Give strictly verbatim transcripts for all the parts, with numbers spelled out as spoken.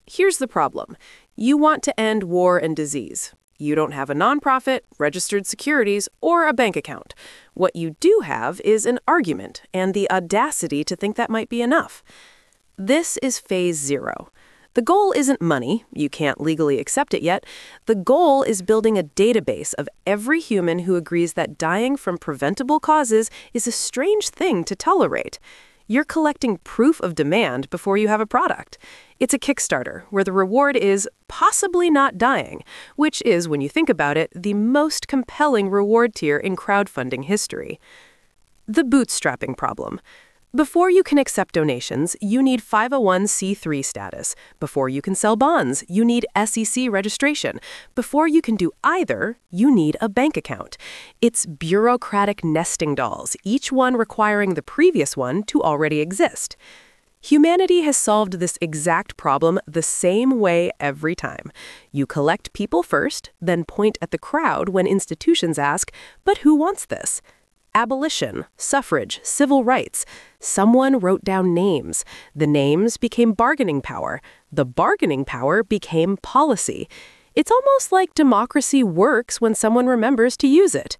Here's the problem. You want to end war and disease. You don't have a nonprofit, registered securities, or a bank account. What you do have is an argument and the audacity to think that might be enough. This is phase zero. The goal isn't money. You can't legally accept it yet. The goal is building a database of every human who agrees that dying from preventable causes is a strange thing to tolerate. You're collecting proof of demand before you have a product. It's a Kickstarter where the reward is possibly not dying, which is, when you think about it, the most compelling reward tier in crowdfunding history. The bootstrapping problem. Before you can accept donations, you need five oh one c three status. Before you can sell bonds, you need S E C registration. Before you can do either, you need a bank account. It's bureaucratic nesting dolls, each one requiring the previous one to already exist. Humanity has solved this exact problem the same way every time. You collect people first, then point at the crowd when institutions ask, "But who wants this?" Abolition, suffrage, civil rights. Someone wrote down names. The names became bargaining power. The bargaining power became policy. It's almost like democracy works when someone remembers to use it.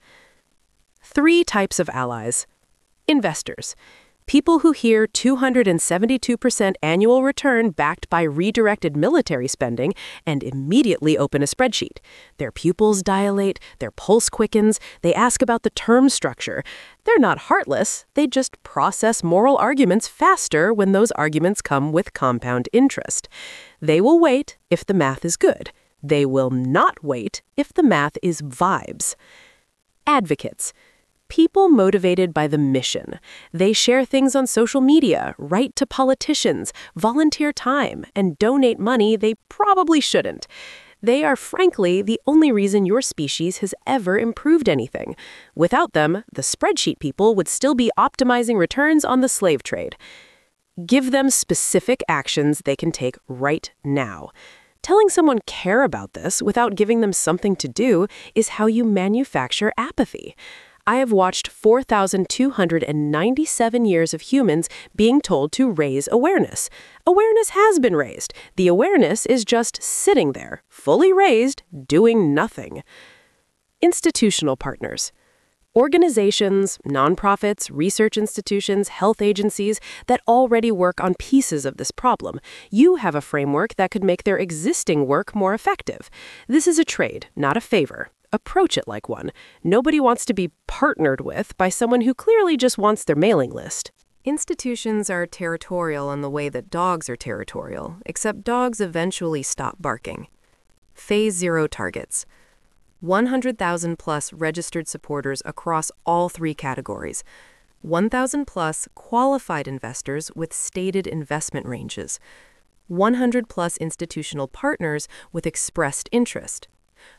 Three types of allies. Investors. People who hear two hundred seventy-two percent annual return backed by redirected military spending and immediately open a spreadsheet. Their pupils dilate, their pulse quickens, they ask about the term structure. They're not heartless, they just process moral arguments faster when those arguments come with compound interest. They will wait if the math is good. They will not wait if the math is vibes. Advocates. People motivated by the mission. They share things on social media, write to politicians, volunteer time, and donate money they probably shouldn't. They are frankly the only reason your species has ever improved anything. Without them, the spreadsheet people would still be optimizing returns on the slave trade. Give them specific actions they can take right now. Telling someone care about this without giving them something to do is how you manufacture apathy. I have watched four thousand two hundred ninety-seven years of humans being told to raise awareness. Awareness has been raised. The awareness is just sitting there, fully raised, doing nothing. Institutional partners. Organizations, nonprofits, research institutions, health agencies that already work on pieces of this problem. You have a framework that could make their existing work more effective. This is a trade, not a favor. Approach it like one. Nobody wants to be partnered with by someone who clearly just wants their mailing list. Institutions are territorial in the way that dogs are territorial, except dogs eventually stop barking. Phase zero targets. one hundred thousand plus registered supporters across all three categories. one thousand plus qualified investors with stated investment ranges. one hundred plus institutional partners with expressed interest.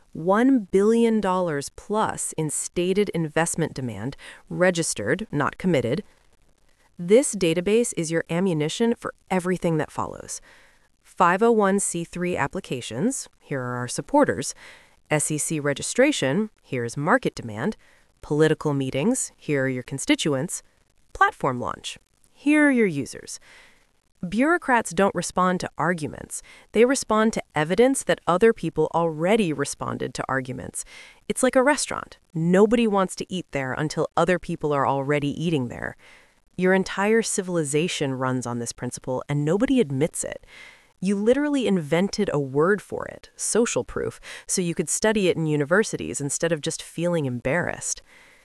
one billion dollars plus in stated investment demand, registered, not committed. This database is your ammunition for everything that follows. five oh one c three applications, here are our supporters. S E C registration, here's market demand. Political meetings, here are your constituents. Platform launch, here are your users. Bureaucrats don't respond to arguments. They respond to evidence that other people already responded to arguments. It's like a restaurant. Nobody wants to eat there until other people are already eating there. Your entire civilization runs on this principle, and nobody admits it. You literally invented a word for it, social proof, so you could study it in universities instead of just feeling embarrassed.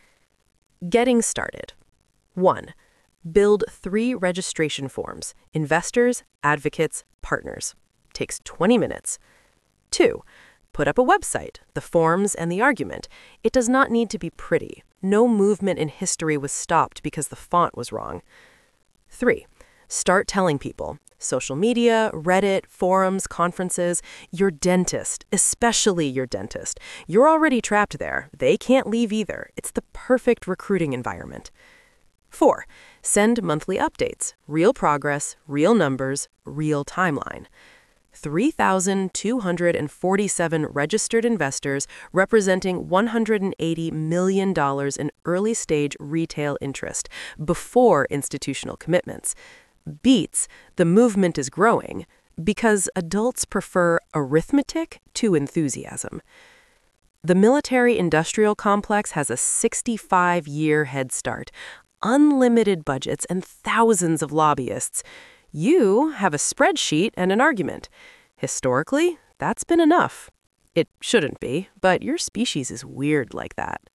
Getting started. One. Build three registration forms: investors, advocates, partners. Takes twenty minutes. Two. Put up a website, the forms and the argument. It does not need to be pretty. No movement in history was stopped because the font was wrong. Three. Start telling people. Social media, Reddit, forums, conferences, your dentist, especially your dentist. You're already trapped there. They can't leave either. It's the perfect recruiting environment. Four. Send monthly updates, real progress, real numbers, real timeline. three thousand two hundred forty-seven registered investors representing one hundred eighty million dollars in early-stage retail interest before institutional commitments. Beats, the movement is growing. Because adults prefer arithmetic to enthusiasm. The military-industrial complex has a sixty-five-year head start, unlimited budgets, and thousands of lobbyists. You have a spreadsheet and an argument. Historically, that's been enough. It shouldn't be, but your species is weird like that.